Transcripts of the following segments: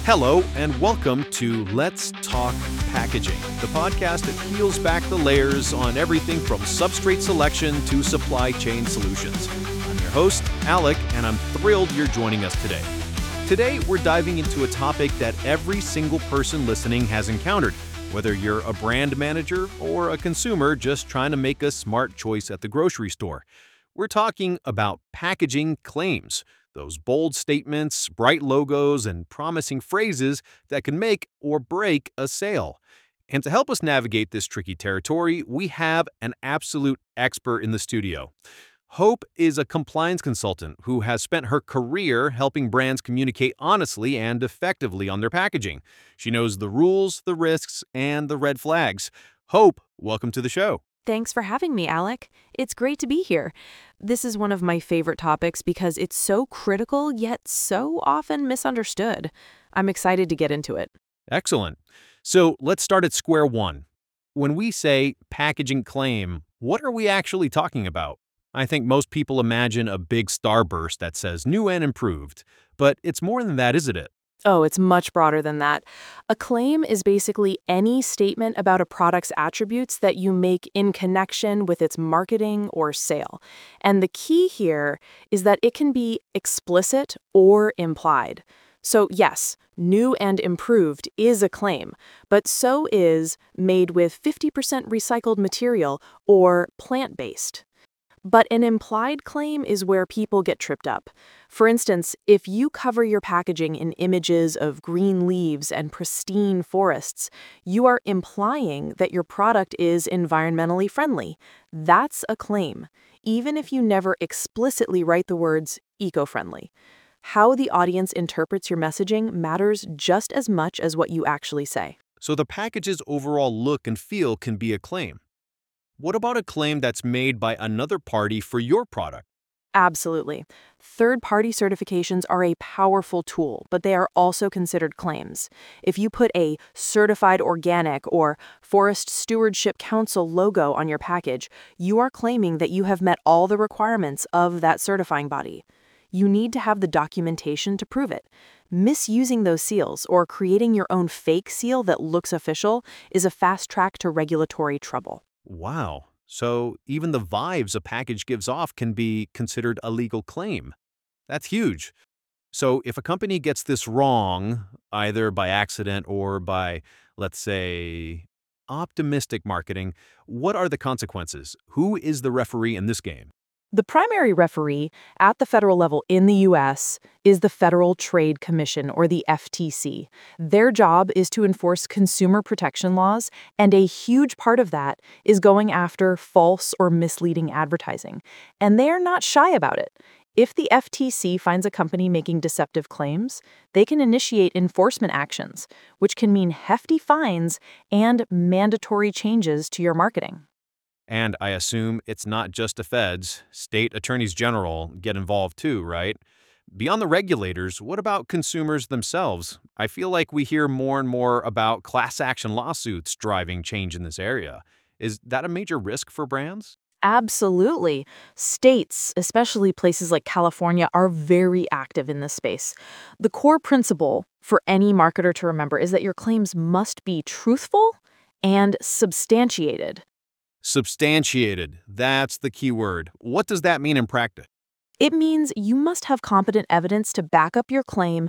Hello, and welcome to Let's Talk Packaging, the podcast that peels back the layers on everything from substrate selection to supply chain solutions. I'm your host, Alec, and I'm thrilled you're joining us today. Today, we're diving into a topic that every single person listening has encountered, whether you're a brand manager or a consumer just trying to make a smart choice at the grocery store. We're talking about packaging claims. Those bold statements, bright logos, and promising phrases that can make or break a sale. And to help us navigate this tricky territory, we have an absolute expert in the studio. Hope is a compliance consultant who has spent her career helping brands communicate honestly and effectively on their packaging. She knows the rules, the risks, and the red flags. Hope, welcome to the show. Thanks for having me, Alec. It's great to be here. This is one of my favorite topics because it's so critical yet so often misunderstood. I'm excited to get into it. Excellent. So let's start at square one. When we say packaging claim, what are we actually talking about? I think most people imagine a big starburst that says new and improved, but it's more than that, isn't it? Oh, it's much broader than that. A claim is basically any statement about a product's attributes that you make in connection with its marketing or sale. And the key here is that it can be explicit or implied. So yes, new and improved is a claim, but so is made with 50% recycled material or plant-based. But an implied claim is where people get tripped up. For instance, if you cover your packaging in images of green leaves and pristine forests, you are implying that your product is environmentally friendly. That's a claim, even if you never explicitly write the words eco-friendly. How the audience interprets your messaging matters just as much as what you actually say. So the package's overall look and feel can be a claim. What about a claim that's made by another party for your product? Absolutely. Third-party certifications are a powerful tool, but they are also considered claims. If you put a certified organic or Forest Stewardship Council logo on your package, you are claiming that you have met all the requirements of that certifying body. You need to have the documentation to prove it. Misusing those seals or creating your own fake seal that looks official is a fast track to regulatory trouble. Wow. So even the vibes a package gives off can be considered a legal claim. That's huge. So if a company gets this wrong, either by accident or by, let's say, optimistic marketing, what are the consequences? Who is the referee in this game? The primary referee at the federal level in the U.S. is the Federal Trade Commission, or the FTC. Their job is to enforce consumer protection laws, and a huge part of that is going after false or misleading advertising. And they are not shy about it. If the FTC finds a company making deceptive claims, they can initiate enforcement actions, which can mean hefty fines and mandatory changes to your marketing. And I assume it's not just the feds. State attorneys general get involved too, right? Beyond the regulators, what about consumers themselves? I feel like we hear more and more about class action lawsuits driving change in this area. Is that a major risk for brands? Absolutely. States, especially places like California, are very active in this space. The core principle for any marketer to remember is that your claims must be truthful and substantiated. Substantiated. That's the key word. What does that mean in practice? It means you must have competent evidence to back up your claim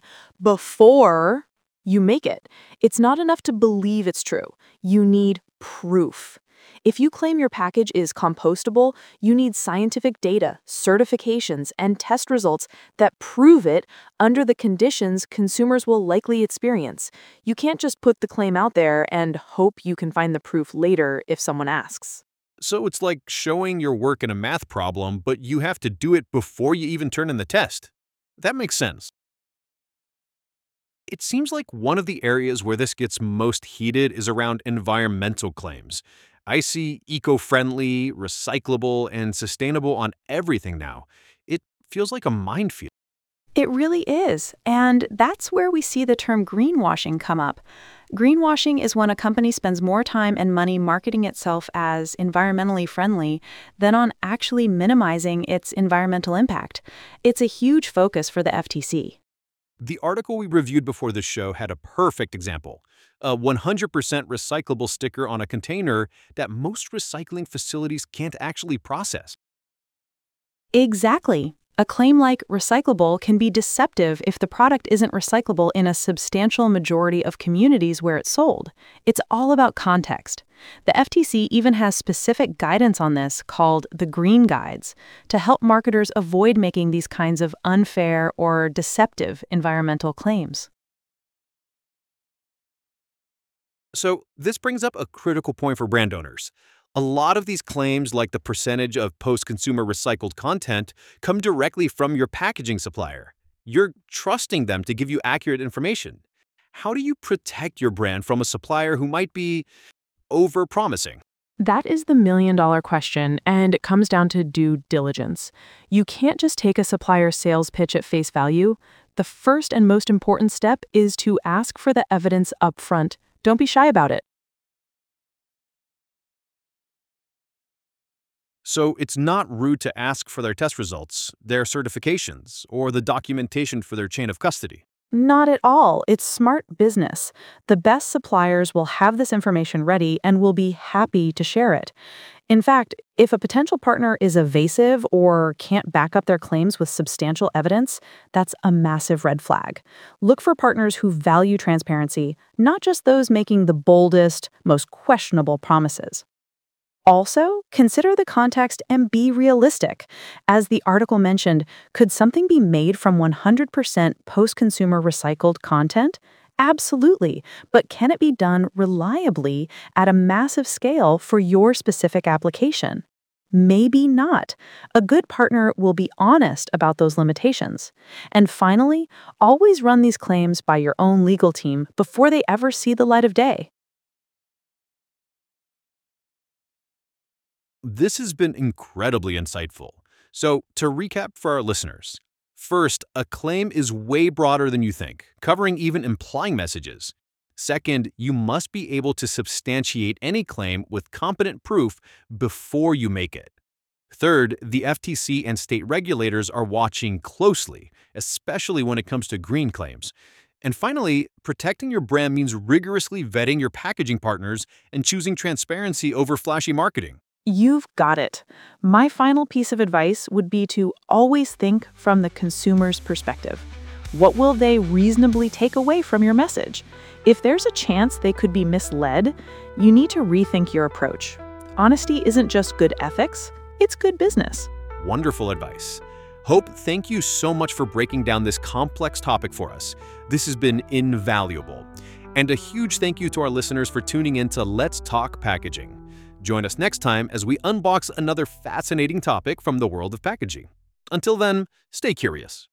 before you make it. It's not enough to believe it's true. You need proof. If you claim your package is compostable, you need scientific data, certifications, and test results that prove it under the conditions consumers will likely experience. You can't just put the claim out there and hope you can find the proof later if someone asks. So it's like showing your work in a math problem, but you have to do it before you even turn in the test. That makes sense. It seems like one of the areas where this gets most heated is around environmental claims. I see eco-friendly, recyclable, and sustainable on everything now. It feels like a minefield. It really is, and that's where we see the term greenwashing come up. Greenwashing is when a company spends more time and money marketing itself as environmentally friendly than on actually minimizing its environmental impact. It's a huge focus for the FTC. The article we reviewed before this show had a perfect example. A 100% recyclable sticker on a container that most recycling facilities can't actually process. Exactly. A claim like recyclable can be deceptive if the product isn't recyclable in a substantial majority of communities where it's sold. It's all about context. The FTC even has specific guidance on this called the Green Guides to help marketers avoid making these kinds of unfair or deceptive environmental claims. So, this brings up a critical point for brand owners. A lot of these claims, like the percentage of post-consumer recycled content, come directly from your packaging supplier. You're trusting them to give you accurate information. How do you protect your brand from a supplier who might be over-promising? That is the million-dollar question, and it comes down to due diligence. You can't just take a supplier's sales pitch at face value. The first and most important step is to ask for the evidence up front. Don't be shy about it. So it's not rude to ask for their test results, their certifications, or the documentation for their chain of custody. Not at all. It's smart business. The best suppliers will have this information ready and will be happy to share it. In fact, if a potential partner is evasive or can't back up their claims with substantial evidence, that's a massive red flag. Look for partners who value transparency, not just those making the boldest, most questionable promises. Also, consider the context and be realistic. As the article mentioned, could something be made from 100% post-consumer recycled content? Absolutely, but can it be done reliably at a massive scale for your specific application? Maybe not. A good partner will be honest about those limitations. And finally, always run these claims by your own legal team before they ever see the light of day. This has been incredibly insightful. So, to recap for our listeners, first, a claim is way broader than you think, covering even implying messages. Second, you must be able to substantiate any claim with competent proof before you make it. Third, the FTC and state regulators are watching closely, especially when it comes to green claims. And finally, protecting your brand means rigorously vetting your packaging partners and choosing transparency over flashy marketing. You've got it. My final piece of advice would be to always think from the consumer's perspective. What will they reasonably take away from your message? If there's a chance they could be misled, you need to rethink your approach. Honesty isn't just good ethics, it's good business. Wonderful advice. Hope, thank you so much for breaking down this complex topic for us. This has been invaluable. And a huge thank you to our listeners for tuning in to Let's Talk Packaging. Join us next time as we unbox another fascinating topic from the world of packaging. Until then, stay curious.